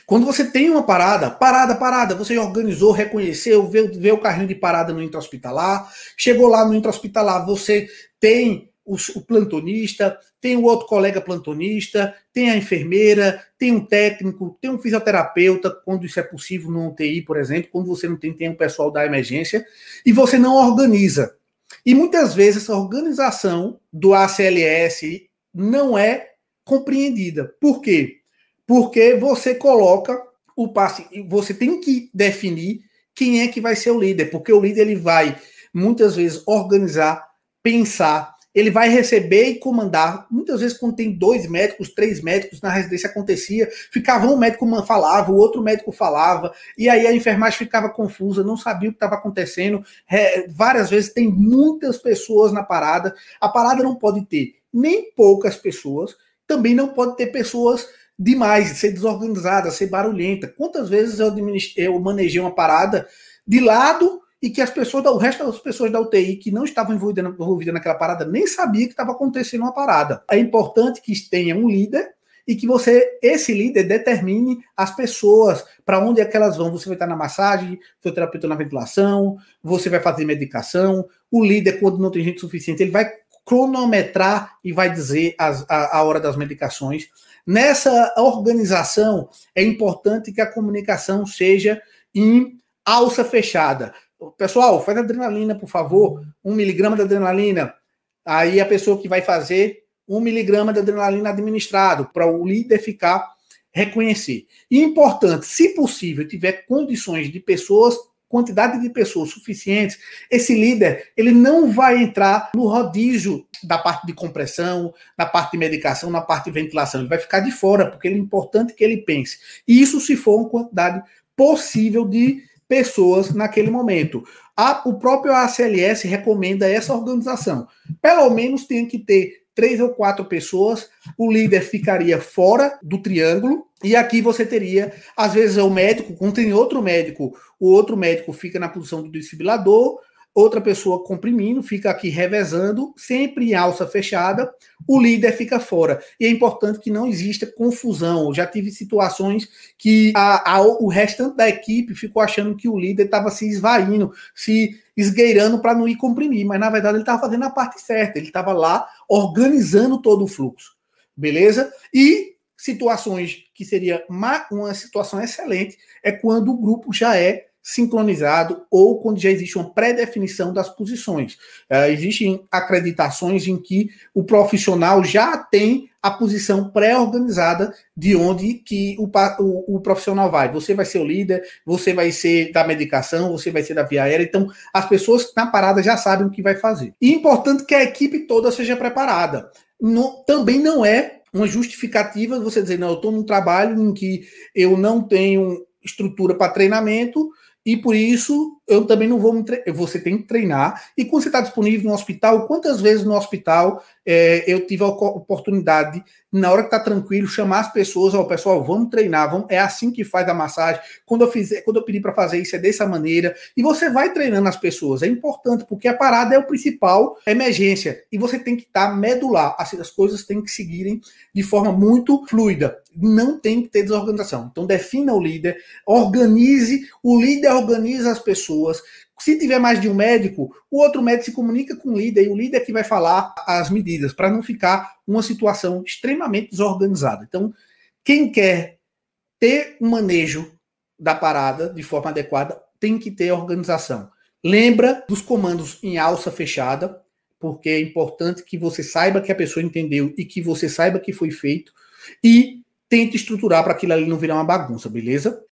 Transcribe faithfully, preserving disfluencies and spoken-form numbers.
Quando você tem uma parada, parada, parada, você organizou, reconheceu, vê, vê o carrinho de parada no intra-hospitalar, chegou lá no intra-hospitalar, você tem o, o plantonista, tem o outro colega plantonista, tem a enfermeira, tem um técnico, tem um fisioterapeuta, quando isso é possível no U T I, por exemplo, quando você não tem, tem o pessoal da emergência, e você não organiza. E muitas vezes essa organização do A C L S não é compreendida. Por quê? Porque você coloca o passe, você tem que definir quem é que vai ser o líder, porque o líder ele vai muitas vezes organizar, pensar, ele vai receber e comandar. Muitas vezes quando tem dois médicos, três médicos na residência acontecia, ficava um médico falava, o outro médico falava, e aí a enfermagem ficava confusa, não sabia o que estava acontecendo. É, várias vezes tem muitas pessoas na parada, a parada não pode ter nem poucas pessoas, também não pode ter pessoas demais, ser desorganizada, ser barulhenta. Quantas vezes eu, eu manejei uma parada de lado e que as pessoas, o resto das pessoas da U T I que não estavam envolvidas, envolvidas naquela parada nem sabia que estava acontecendo uma parada. É importante que tenha um líder e que você, esse líder, determine as pessoas para onde é que elas vão. Você vai estar na massagem, seu terapeuta na ventilação, você vai fazer medicação. O líder, quando não tem gente suficiente, ele vai cronometrar e vai dizer as, a, a hora das medicações. Nessa organização, é importante que a comunicação seja em alça fechada. Pessoal, faz adrenalina, por favor. Um miligrama de adrenalina. Aí a pessoa que vai fazer um miligrama de adrenalina administrado, para o líder ficar, reconhecer. E importante, se possível, tiver condições de pessoas, quantidade de pessoas suficientes, esse líder, ele não vai entrar no rodízio da parte de compressão, na parte de medicação, na parte de ventilação. Ele vai ficar de fora, porque é importante que ele pense. E isso se for uma quantidade possível de pessoas naquele momento. A, o próprio A C L S recomenda essa organização. Pelo menos tem que ter três ou quatro pessoas, o líder ficaria fora do triângulo, e aqui você teria, às vezes é o médico, quando tem outro médico, o outro médico fica na posição do desfibrilador, outra pessoa comprimindo, fica aqui revezando, sempre em alça fechada, o líder fica fora. E é importante que não exista confusão. Eu já tive situações que a, a, o restante da equipe ficou achando que o líder estava se esvaindo, se esgueirando para não ir comprimir, mas na verdade ele estava fazendo a parte certa, ele estava lá organizando todo o fluxo. Beleza? E situações que seria uma, uma situação excelente é quando o grupo já é sincronizado ou quando já existe uma pré-definição das posições. Uh, existem acreditações em que o profissional já tem a posição pré-organizada de onde que o, o, o profissional vai. Você vai ser o líder, você vai ser da medicação, você vai ser da via aérea. Então, as pessoas na parada já sabem o que vai fazer. E é importante que a equipe toda seja preparada. No, também não é uma justificativa você dizer, não, eu estou num trabalho em que eu não tenho estrutura para treinamento, e por isso eu também não vou me treinar. Você tem que treinar. E quando você está disponível no hospital, quantas vezes no hospital é, eu tive a oportunidade, na hora que está tranquilo, chamar as pessoas, ó, pessoal, vamos treinar, vamos, é assim que faz a massagem. Quando eu, fizer, quando eu pedi para fazer isso, é dessa maneira. E você vai treinando as pessoas. É importante, porque a parada é o principal emergência. E você tem que estar tá medular. Assim, as coisas têm que seguirem de forma muito fluida. Não tem que ter desorganização. Então, defina o líder, organize, o líder organiza as pessoas. Se tiver mais de um médico, o outro médico se comunica com o líder e o líder que vai falar as medidas, para não ficar uma situação extremamente desorganizada. Então, quem quer ter um manejo da parada de forma adequada, tem que ter organização. Lembra dos comandos em alça fechada, porque é importante que você saiba que a pessoa entendeu e que você saiba que foi feito, e tente estruturar para aquilo ali não virar uma bagunça, beleza?